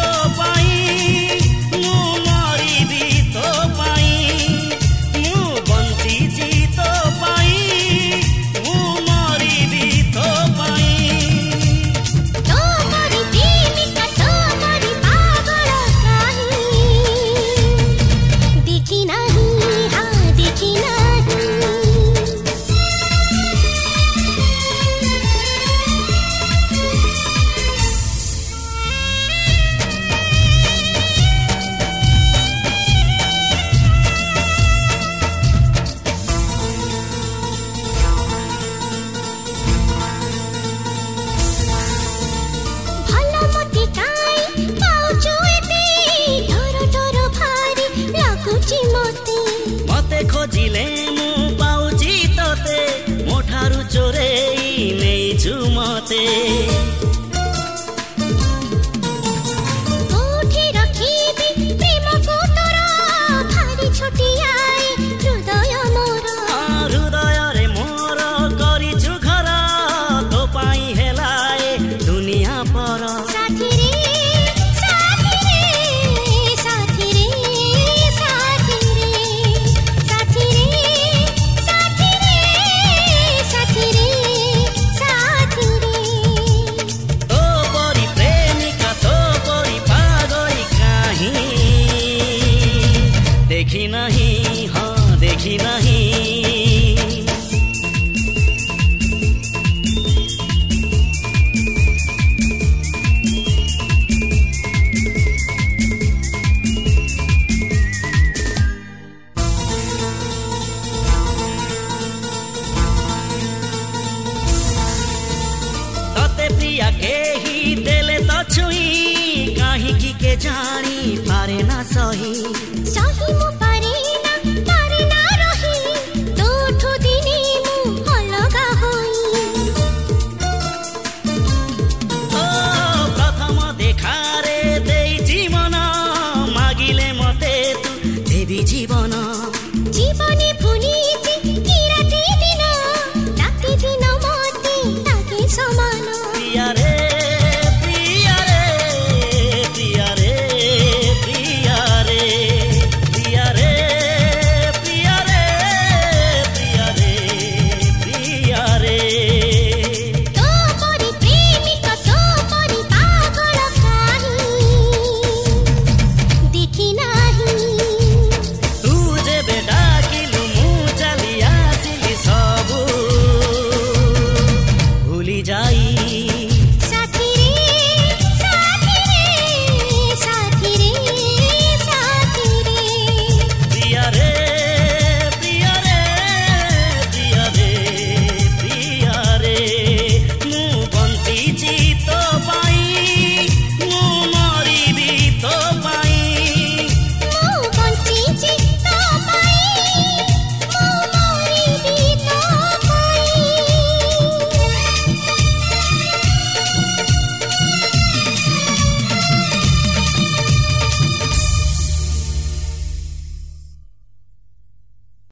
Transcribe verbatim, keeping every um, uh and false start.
खोजिले मु पाउची तते मोठारु चोरेई नेइछु मते कोठी रखिबी प्रेम को तोरा भारी छोटियाई हृदय मोर हृदय रे मोर करिछु घर तो पाई हेलाए दुनिया पर साथी रे साथी रे साथी रे साथी रे साथी रे साथी रे साथी रे तो परी प्रेमिका तो परी पागली काहीं देखी नहीं हाँ देखी नहीं प्रिया के ही देले तो छुई काहे की के जानी पारे ना सही।